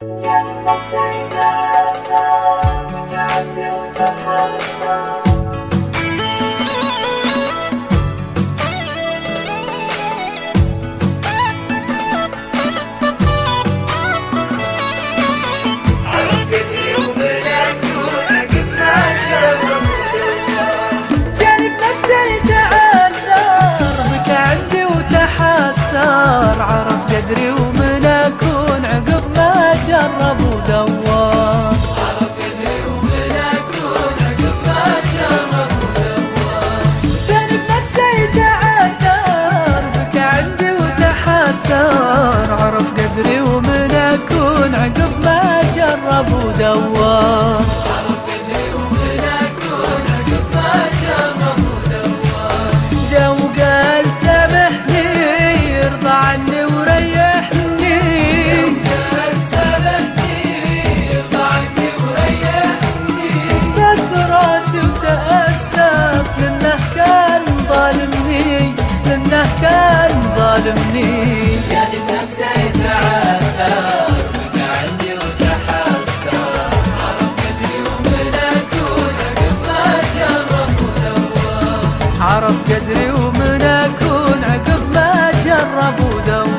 عرف قدري ومن أكون عقب ما جرب ودور. عرف قدري ومن أكون عقب ما جرب ودور. كان بنفسه يتعثر بكى عندي وتحسر. عرف قدري ومن أكون عقب ما جرب ودور. عرف قدري ومن أكون عقب ما جرب ودور. جا وقال سامحني يرضى عني وريحني. قال سامحني يرضى عني وريحني. بس راسي وتأسف لأنه كان ظالمني، لأنه كان ظالمني. يعني بنفسه يتعثر بكى عندي وتحسر. عرف قدري ومن أكون عقب ما جرب ودور. عرف قدري ومن أكون عقب ما جرب ودور.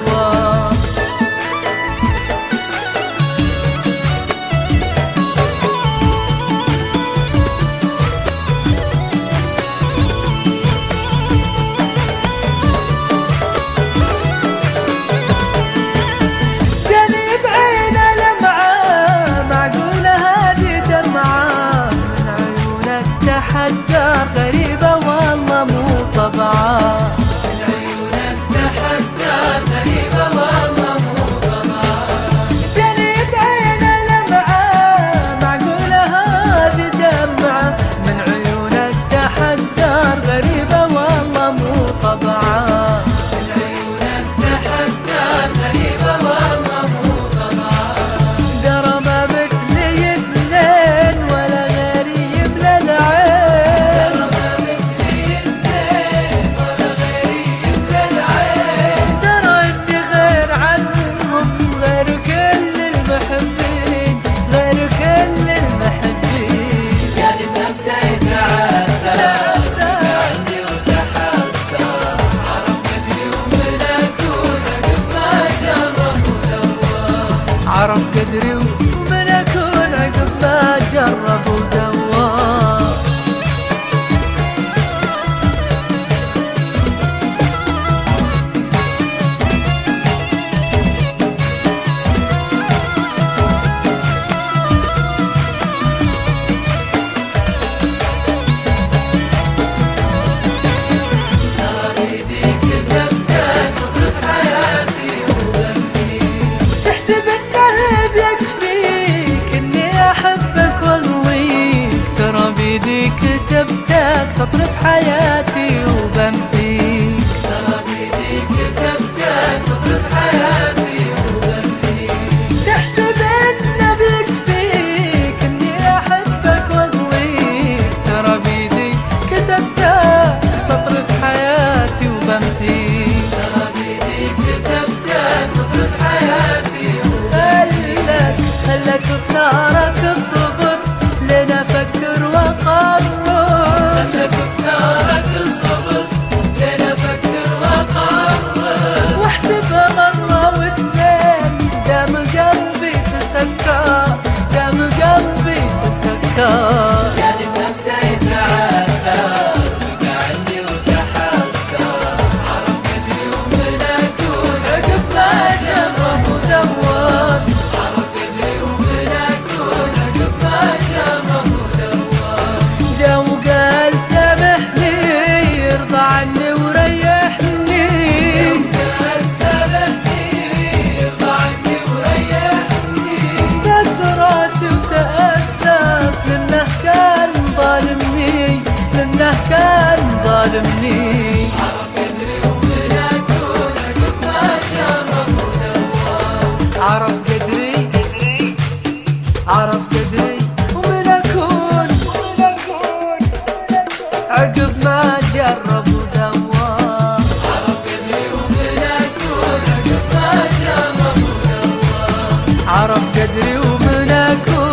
جاني بعينه لمعة معقولة هذه دمعة، من عيونه التحدر غريبة والله مو طبعه. من عيونه التحدر غريبة والله مو طبعه. جاني بعينه لمعة معقولة هذه دمعة، من عيونه التحدر غريبة والله مو طبعه. من عيونه التحدر غريبة والله مو طبعه. درمه مثلي اثنين ولا غيري يملى العين. درمه مثلي اثنين ولا غيري يملى العين. ترى اني غير عنهم غير كل المحبين، غير كل المحبين. يعني بنفسه يتعثر بكى عندي وتحسر. عرف قدري ومن أكون عقب ما جرب ودور. عرف قدري ومن أكون عقب ما جرب ودور. ترى بيدي كتبت سطر في حياتي وبمحيه. تحسب انه بيكفيك اني احبك والويك. ترى بيدي كتبتك سطر في حياتي وبمحيك. ترى بيدي كتبت سطر في حياتي وبمحيه. تحسب انه بيكفيك اني احبك والويك. ترى بيدي كتبتك سطر في حياتي وبمحيك. ترى بيدي كتبت سطر في حياتي خلك في نارك الصبر لين افكر واقرر. خلك في نارك الصبر لين افكر واقرر. واحسبها مرة واثنين دام قلبي تسكر، دام قلبي تسكر. يعني بنفسه يتعثر بكى عندي وتحسر. عرف قدري ومن أكون عقب ما جرب ودور. عرف قدري ومن أكون عقب ما جرب ودور. جا وقال سامحني يرضى عني وريحني. قال سامحني يرضى عني وريحني. بس راسي وتأسف لأنه كان ظالمني، لأنه كان ظالمني. عرف قدري ومن أكون عقب ما جرب ودور. عرف قدري، عرف قدري ومن أكون عقب ما جرب ودور. عرف قدري ومن أكون عقب ما جرب ودور. عرف قدري ومن أكون